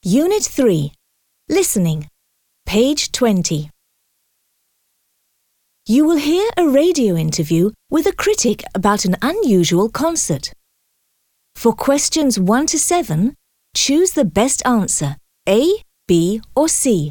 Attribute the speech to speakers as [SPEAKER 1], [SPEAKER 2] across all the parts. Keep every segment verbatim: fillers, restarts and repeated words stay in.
[SPEAKER 1] Unit three. Listening. Page twenty. You will hear a radio interview with a critic about an unusual concert. For questions one to seven, choose the best answer, A, B or C.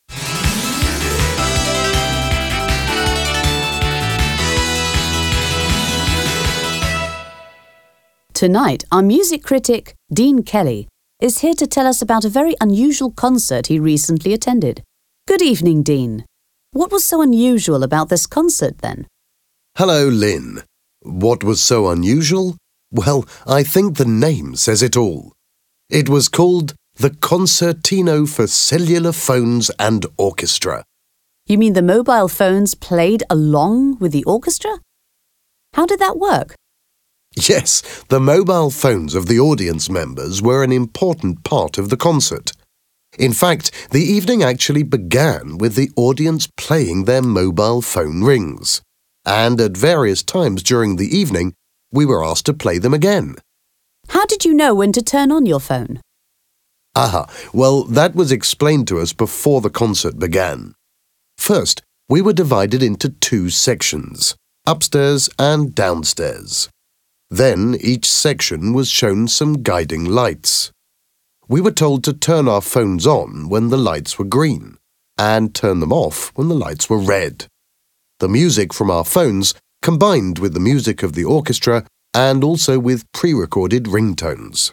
[SPEAKER 2] Tonight, our music critic, Dean Kelly, is here to tell us about a very unusual concert he recently attended. Good evening, Dean. What was so unusual about this concert, then?
[SPEAKER 3] Hello, Lynn. What was so unusual? Well, I think the name says it all. It was called the Concertino for Cellular Phones and Orchestra.
[SPEAKER 2] You mean the mobile phones played along with the orchestra? How did that work?
[SPEAKER 3] Yes, the mobile phones of the audience members were an important part of the concert. In fact, the evening actually began with the audience playing their mobile phone rings. And at various times during the evening, we were asked to play them again.
[SPEAKER 2] How did you know when to turn on your phone?
[SPEAKER 3] Aha, well, that was explained to us before the concert began. First, we were divided into two sections, upstairs and downstairs. Then each section was shown some guiding lights. We were told to turn our phones on when the lights were green and turn them off when the lights were red. The music from our phones combined with the music of the orchestra and also with pre-recorded ringtones.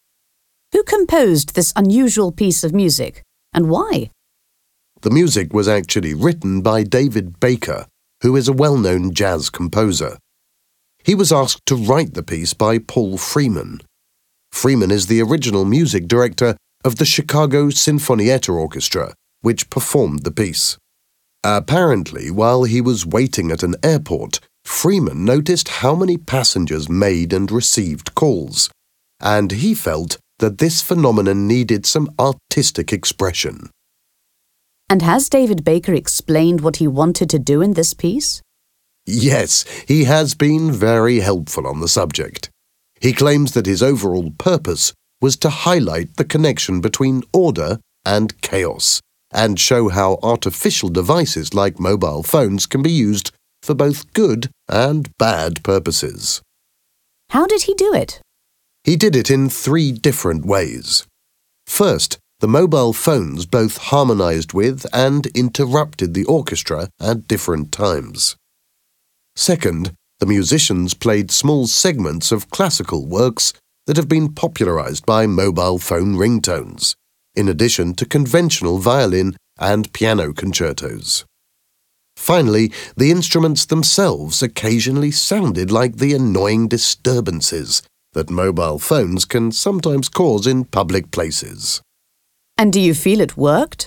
[SPEAKER 2] Who composed this unusual piece of music, and why?
[SPEAKER 3] The music was actually written by David Baker, who is a well-known jazz composer. He was asked to write the piece by Paul Freeman. Freeman is the original music director of the Chicago Sinfonietta Orchestra, which performed the piece. Apparently, while he was waiting at an airport, Freeman noticed how many passengers made and received calls, and he felt that this phenomenon needed some artistic expression.
[SPEAKER 2] And has David Baker explained what he wanted to do in this piece?
[SPEAKER 3] Yes, he has been very helpful on the subject. He claims that his overall purpose was to highlight the connection between order and chaos and show how artificial devices like mobile phones can be used for both good and bad purposes.
[SPEAKER 2] How did he do it?
[SPEAKER 3] He did it in three different ways. First, the mobile phones both harmonized with and interrupted the orchestra at different times. Second, the musicians played small segments of classical works that have been popularized by mobile phone ringtones, in addition to conventional violin and piano concertos. Finally, the instruments themselves occasionally sounded like the annoying disturbances that mobile phones can sometimes cause in public places.
[SPEAKER 2] And do you feel it worked?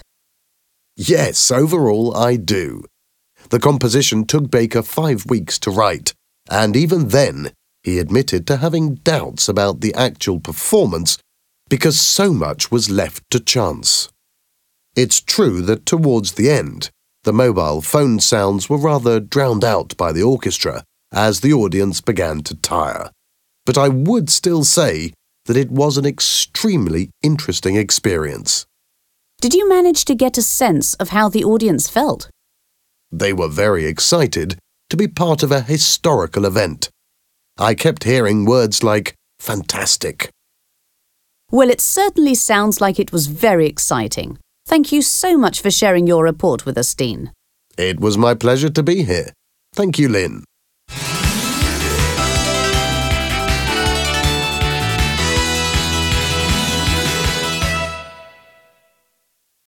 [SPEAKER 3] Yes, overall I do. The composition took Baker five weeks to write, and even then, he admitted to having doubts about the actual performance because so much was left to chance. It's true that towards the end, the mobile phone sounds were rather drowned out by the orchestra as the audience began to tire. But I would still say that it was an extremely interesting experience.
[SPEAKER 2] Did you manage to get a sense of how the audience felt?
[SPEAKER 3] They were very excited to be part of a historical event. I kept hearing words like fantastic.
[SPEAKER 2] Well, it certainly sounds like it was very exciting. Thank you so much for sharing your report with us, Dean.
[SPEAKER 3] It was my pleasure to be here. Thank you, Lynn.